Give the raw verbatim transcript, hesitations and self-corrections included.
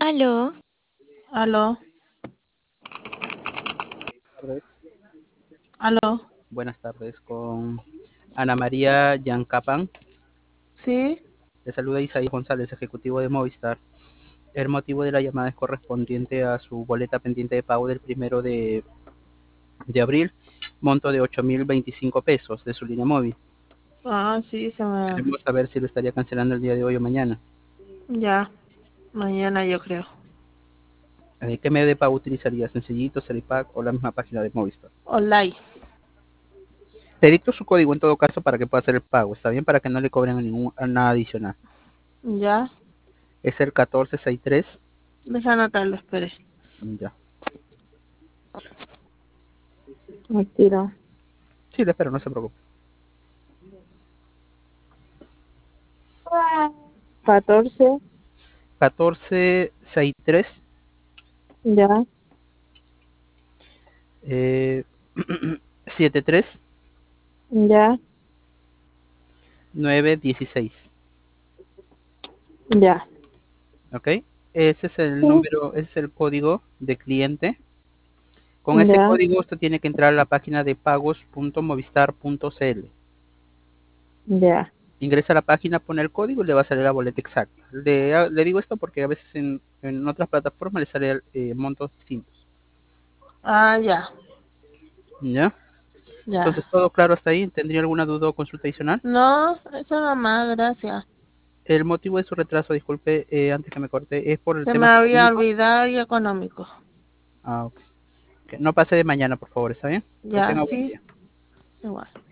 Aló, Aló, Tardes. aló, Buenas tardes, con Ana María Yancapan. sí, Le saluda Isaías González, ejecutivo de Movistar. El motivo de la llamada es correspondiente a su boleta pendiente de pago del primero de, de abril, monto de ocho mil veinticinco pesos de su línea móvil. ah, sí, se me, Queremos saber si lo estaría cancelando el día de hoy o mañana. ya, mañana yo creo. Eh, ¿Qué medio de pago utilizaría? ¿Sencillito, Seripack o la misma página de Movistar? Online, Te dicto su código en todo caso para que pueda hacer el pago, ¿está bien? Para que no le cobren ningún, nada adicional. ya, Es el catorce sesenta y tres. deja anotarlo, espere. Ya. Mentira. Sí, le espero, no se preocupe. catorce, catorce sesenta y tres, ya, eh, setenta y tres, ya, nueve dieciséis. ya. ¿Ok? Ese es el Sí, número, ese es el código de cliente. Con ese ya, código usted tiene que entrar a la página de pagos punto movistar punto cl. ya. Ingresa a la página, pone el código y le va a salir la boleta exacta. Le, le digo esto porque a veces en, en otras plataformas le salen eh, montos distintos. Ah, ya, ¿Ya? ya. Entonces, ¿todo claro hasta ahí? ¿Tendría alguna duda o consulta adicional? No, eso nomás, gracias. El motivo de su retraso, disculpe, eh, antes que me corte, es por el Se me tema había económico. olvidado y económico. Ah, ok. Ok, no pase de mañana, por favor, ¿está bien? Que Ya, tenga buen sí, día. igual.